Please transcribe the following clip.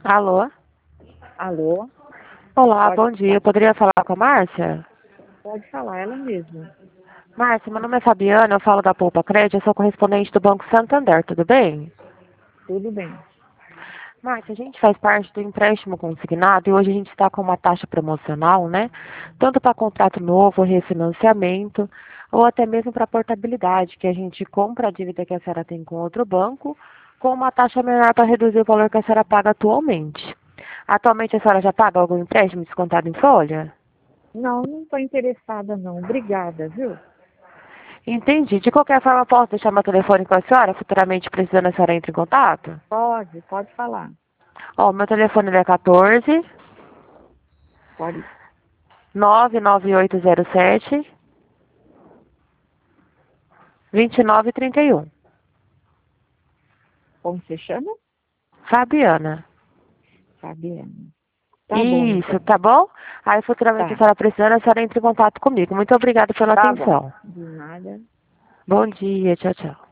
Alô? Alô? Olá, Pode bom dia. falar. Eu poderia falar com a Márcia? Pode falar, ela mesma. Márcia, meu nome é Fabiana, eu falo da Poupa Crédito, eu sou correspondente do Banco Santander, tudo bem? Tudo bem. Márcia, a gente faz parte do empréstimo consignado e hoje a gente está com uma taxa promocional, né? Tanto para contrato novo, refinanciamento, ou até mesmo para portabilidade, que a gente compra a dívida que a senhora tem com outro banco, com uma taxa menor para reduzir o valor que a senhora paga atualmente. Atualmente a senhora já paga algum empréstimo descontado em folha? Não estou interessada não. Obrigada, viu? Entendi. De qualquer forma, posso deixar meu telefone com a senhora? Futuramente, precisando, a senhora entre em contato? Pode falar. Ó, meu telefone é 14 Pode. 99807 2931. Como você chama? Fabiana. Fabiana. Tá bom, Isso, então. tá bom? Aí, futuramente, a Tá. senhora precisando, a senhora entre em contato comigo. Muito obrigada pela Tá bom. atenção. De nada. Bom dia, tchau, tchau.